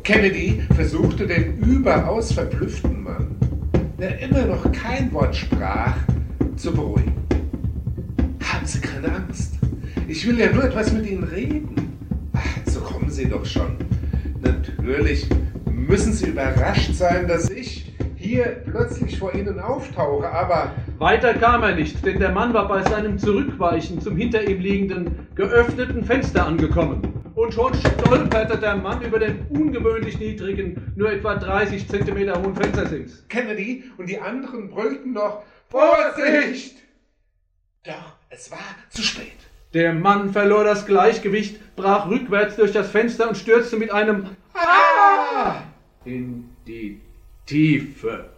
Kennedy versuchte den überaus verblüfften Mann, der immer noch kein Wort sprach, zu beruhigen. Haben Sie keine Angst. Ich will ja nur etwas mit Ihnen reden. Ach, so kommen Sie doch schon. Natürlich müssen Sie überrascht sein, dass ich hier plötzlich vor Ihnen auftauche, aber... Weiter kam er nicht, denn der Mann war bei seinem Zurückweichen zum hinter ihm liegenden, geöffneten Fenster angekommen. Und schon stolperte der Mann über den ungewöhnlich niedrigen, nur etwa 30 Zentimeter hohen Fenstersims. Kennedy und die anderen brüllten noch: Vorsicht! Doch es war zu spät. Der Mann verlor das Gleichgewicht, brach rückwärts durch das Fenster und stürzte mit einem Ah! in die Tiefe.